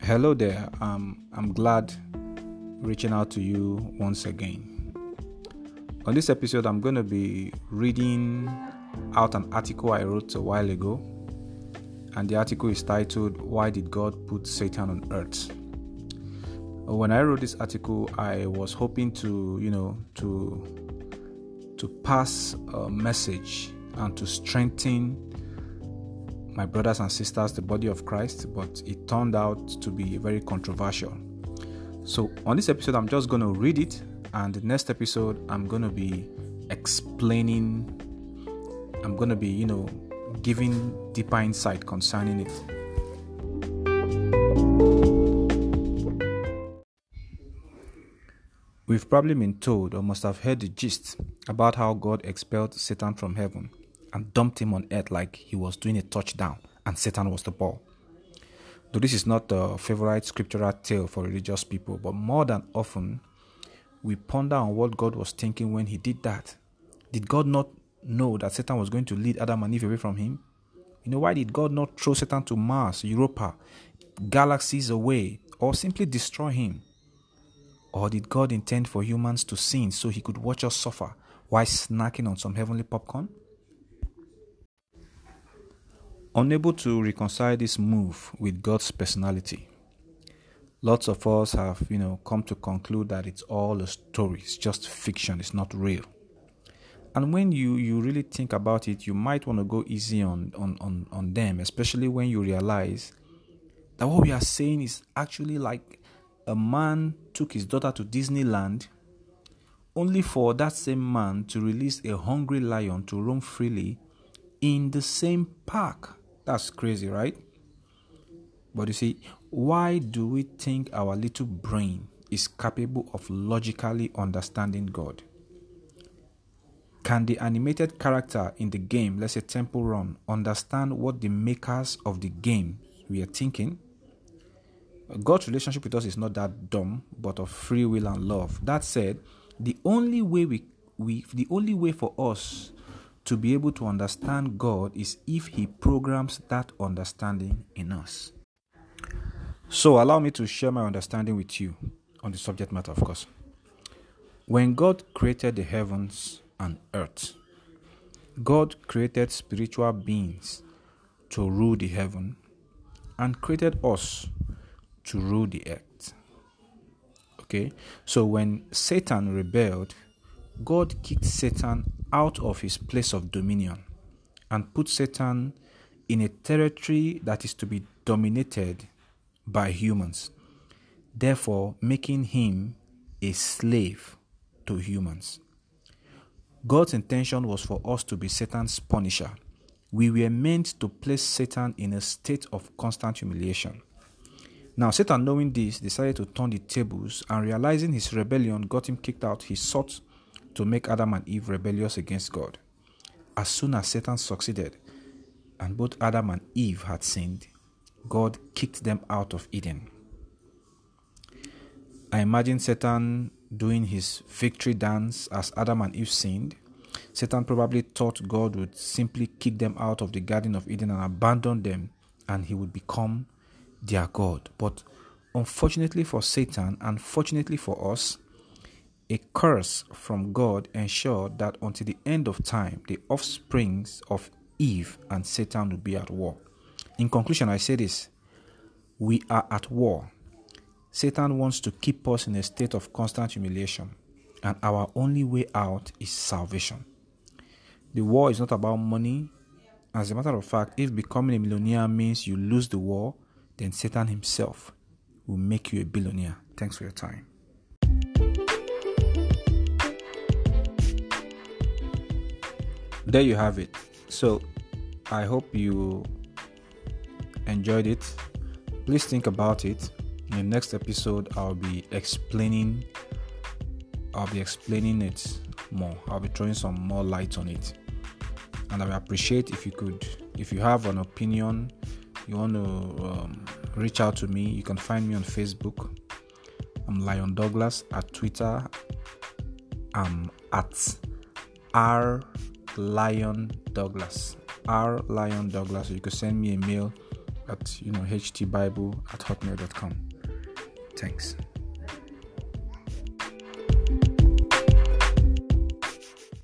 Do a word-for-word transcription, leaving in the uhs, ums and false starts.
Hello there. Um, I'm glad reaching out to you once again. On this episode, I'm going to be reading out an article I wrote a while ago, and the article is titled, "Why Did God Put Satan on Earth?" When I wrote this article, I was hoping to, you know, to to pass a message and to strengthen my brothers and sisters, the body of Christ, but it turned out to be very controversial. So on this episode, I'm just going to read it, and the next episode, I'm going to be explaining, I'm going to be, you know, giving deeper insight concerning it. We've probably been told or must have heard the gist about how God expelled Satan from heaven and dumped him on earth like he was doing a touchdown and Satan was the ball. Though this is not a favorite scriptural tale for religious people, but more than often, we ponder on what God was thinking when he did that. Did God not know that Satan was going to lead Adam and Eve away from him? You know, why did God not throw Satan to Mars, Europa, galaxies away, or simply destroy him? Or did God intend for humans to sin so he could watch us suffer while snacking on some heavenly popcorn? Unable to reconcile this move with God's personality, lots of us have, you know, come to conclude that it's all a story, it's just fiction, it's not real. And when you, you really think about it, you might want to go easy on, on, on, on them, especially when you realize that what we are saying is actually like a man took his daughter to Disneyland only for that same man to release a hungry lion to roam freely in the same park. That's crazy, right? But you see, why do we think our little brain is capable of logically understanding God? Can the animated character in the game, let's say Temple Run, understand what the makers of the game we are thinking? God's relationship with us is not that dumb, but of free will and love. That said, the only way we, we the only way for us to be able to understand God is if he programs that understanding in us. So allow me to share my understanding with you on the subject matter, of course. When God created the heavens and earth, God created spiritual beings to rule the heaven and created us to rule the earth. Okay, so when Satan rebelled, God kicked Satan out of his place of dominion and put Satan in a territory that is to be dominated by humans, therefore making him a slave to humans. God's intention was for us to be Satan's punisher. We were meant to place Satan in a state of constant humiliation. Now, Satan, knowing this, decided to turn the tables, and realizing his rebellion got him kicked out, he sought to make Adam and Eve rebellious against God. As soon as Satan succeeded, and both Adam and Eve had sinned, God kicked them out of Eden. I imagine Satan doing his victory dance as Adam and Eve sinned. Satan probably thought God would simply kick them out of the Garden of Eden and abandon them, and he would become their God. But unfortunately for Satan, and fortunately for us, a curse from God ensured that until the end of time, the offsprings of Eve and Satan would be at war. In conclusion, I say this: we are at war. Satan wants to keep us in a state of constant humiliation, and our only way out is salvation. The war is not about money. As a matter of fact, if becoming a millionaire means you lose the war, then Satan himself will make you a billionaire. Thanks for your time. There you have it. So I hope you enjoyed it. Please think about it. In the next episode, I'll be explaining I'll be explaining it more. I'll be throwing some more light on it. And I would appreciate if you could, if you have an opinion, you want to um, reach out to me, you can find me on Facebook. I'm Lion Douglas. At Twitter, I'm at R Lion Douglas. R Lion Douglas. So you can send me a mail at you know htbible at hotmail dot com. Thanks.